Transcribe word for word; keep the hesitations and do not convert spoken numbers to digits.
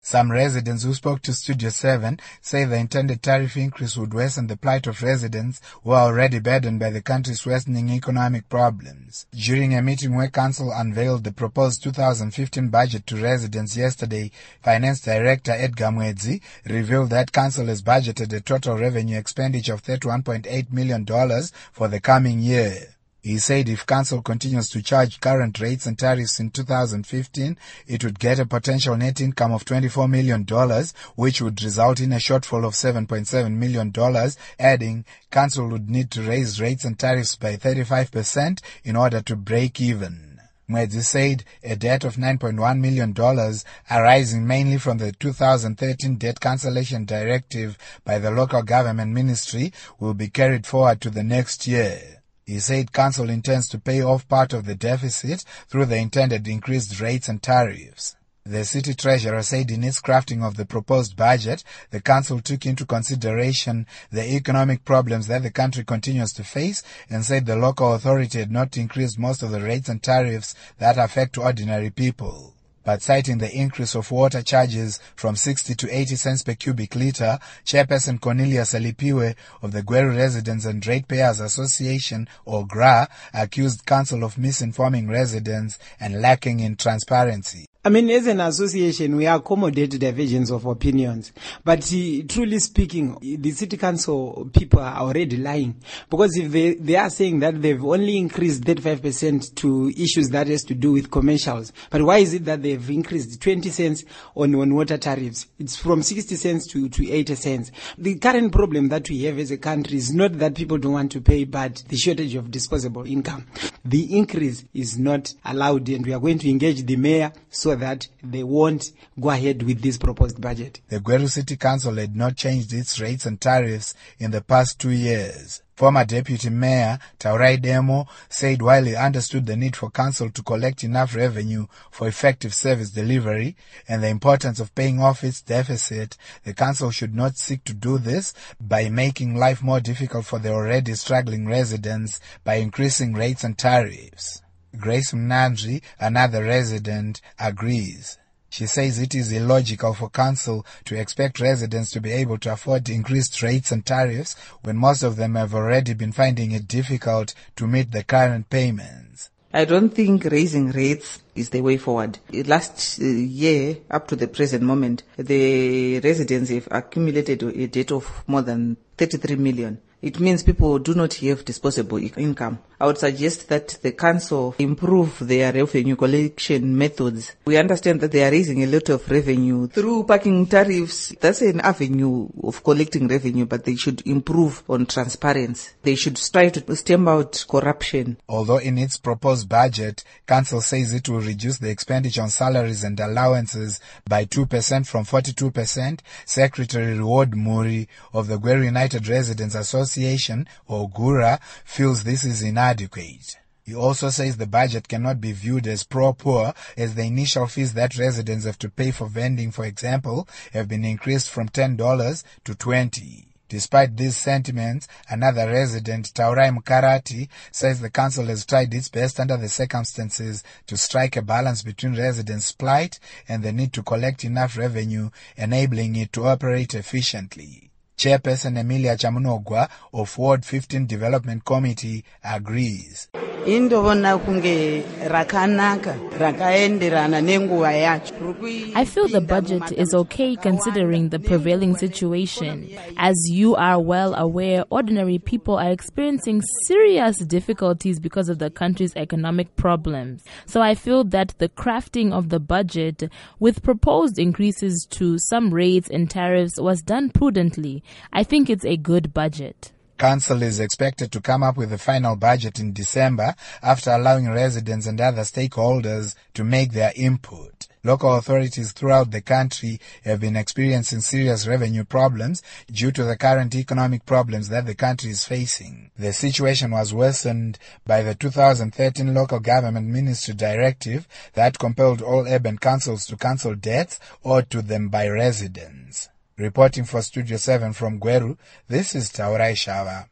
Some residents who spoke to Studio seven say the intended tariff increase would worsen the plight of residents who are already burdened by the country's worsening economic problems. During a meeting where Council unveiled the proposed two thousand fifteen budget to residents yesterday, Finance Director Edgar Mwedzi revealed that Council has budgeted a total revenue expenditure of thirty-one point eight million dollars for the coming year. He said if Council continues to charge current rates and tariffs in two thousand fifteen, it would get a potential net income of twenty-four million dollars, which would result in a shortfall of seven point seven million dollars, adding Council would need to raise rates and tariffs by thirty-five percent in order to break even. Mwedzi said a debt of nine point one million dollars, arising mainly from the two thousand thirteen debt cancellation directive by the local government ministry, will be carried forward to the next year. He said Council intends to pay off part of the deficit through the intended increased rates and tariffs. The city treasurer said in its crafting of the proposed budget, the Council took into consideration the economic problems that the country continues to face and said the local authority had not increased most of the rates and tariffs that affect ordinary people. But citing the increase of water charges from sixty to eighty cents per cubic litre, Chairperson Cornelia Salipiwe of the Gweru Residents and Ratepayers Association, or G R A, accused Council of misinforming residents and lacking in transparency. I mean, as an association, we accommodate divergence of opinions. But uh, truly speaking, the city council people are already lying. Because if they, they are saying that they've only increased thirty-five percent to issues that has to do with commercials. But why is it that they've increased twenty cents on, on water tariffs? It's from sixty cents to, to eighty cents. The current problem that we have as a country is not that people don't want to pay, but the shortage of disposable income. The increase is not allowed, and we are going to engage the mayor so that they won't go ahead with this proposed budget. The Gweru City Council had not changed its rates and tariffs in the past two years. Former Deputy Mayor Taurai Demo said while he understood the need for Council to collect enough revenue for effective service delivery and the importance of paying off its deficit, the Council should not seek to do this by making life more difficult for the already struggling residents by increasing rates and tariffs. Grace Mnandri, another resident, agrees. She says it is illogical for Council to expect residents to be able to afford increased rates and tariffs when most of them have already been finding it difficult to meet the current payments. I don't think raising rates is the way forward. Last year, up to the present moment, the residents have accumulated a debt of more than thirty-three million. It means people do not have disposable income. I would suggest that the council improve their revenue collection methods. We understand that they are raising a lot of revenue through parking tariffs. That's an avenue of collecting revenue, but they should improve on transparency. They should strive to stamp out corruption. Although in its proposed budget, Council says it will reduce the expenditure on salaries and allowances by two percent from forty-two percent, Secretary Reward Muri of the Gweru United Residents Association, or G U R A, feels this is inadequate. He also says the budget cannot be viewed as pro-poor, as the initial fees that residents have to pay for vending, for example, have been increased from ten dollars to twenty dollars. Despite these sentiments, another resident, Taurai Mkarati, says the council has tried its best under the circumstances to strike a balance between residents' plight and the need to collect enough revenue, enabling it to operate efficiently. Chairperson Emilia Chamunogwa of Ward fifteen Development Committee agrees. I feel the budget is okay considering the prevailing situation. As you are well aware, ordinary people are experiencing serious difficulties because of the country's economic problems. So I feel that the crafting of the budget with proposed increases to some rates and tariffs was done prudently. I think it's a good budget. Council is expected to come up with a final budget in December after allowing residents and other stakeholders to make their input. Local authorities throughout the country have been experiencing serious revenue problems due to the current economic problems that the country is facing. The situation was worsened by the two thousand thirteen Local Government Ministry Directive that compelled all urban councils to cancel debts owed to them by residents. Reporting for Studio seven from Gweru, this is Taurai Shava.